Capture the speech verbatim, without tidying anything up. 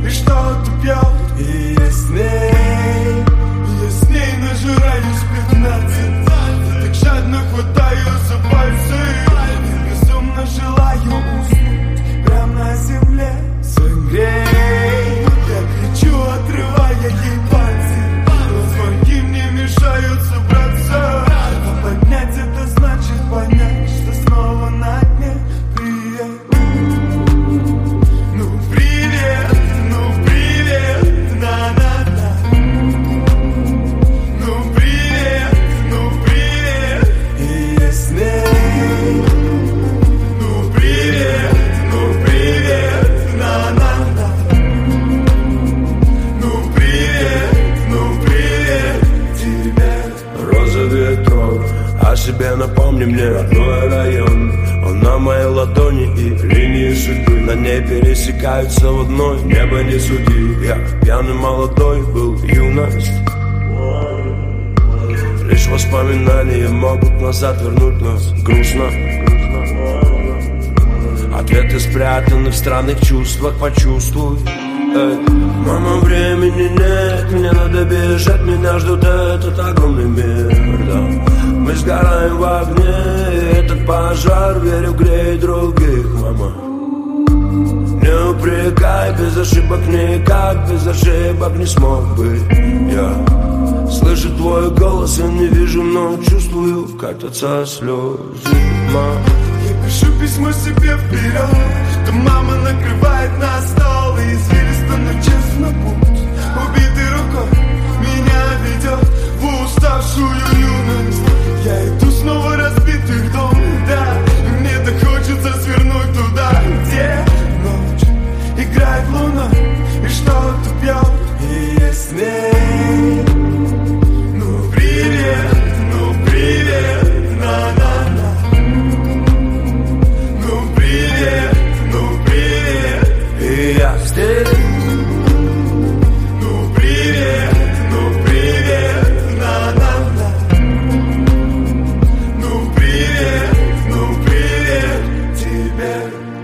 и что-то пьет. И я с ней, я с ней нажираюсь пятнадцать. Так жадно хватаю за пальцы и безумно желаю уснуть прямо на земле. Согрей, я кричу, отрывая ей пальцы, но звонки мне мешают собраться. А поднять это значит понять, что снова на дне. Привет, ну привет, ну привет, на-на-на. Ну привет, ну привет, и я с ней. Ну привет, ну привет, на-на-на. Ну привет, ну привет тебе. Роза ветров, о себе напомни мне родной район. Он на моей ладони и линии судьбы на ней пересекаются в одной. Небо не суди, я пьяный молодой был, юность. Лишь воспоминания могут назад вернуть нас. Грустно. Ответы спрятаны в странных чувствах, почувствуй. Эй. Мама, времени нет, мне надо бежать, меня ждут этот огромный мир, да. Мы сгораем в огне, этот пожар, верю, греет других, мама. Не упрекай, без ошибок никак, без ошибок не смог быть я. Слышу твой голос и не вижу, но чувствую, катятся слезы, мама. Я пишу письмо себе вперед, что мама накрывает на стол и извилисто, но честно путь. Убитой рукой меня ведет в уставшую юность. Я иду снова разбитый в дом, да, и мне так хочется свернуть туда, где ночь играет луна и что-то пьет. И я с ней. Ну привет, ну привет, на-на-на. Ну привет, ну привет, и я здесь. ну привет, ну привет, на-на-на. Ну привет, ну привет тебе.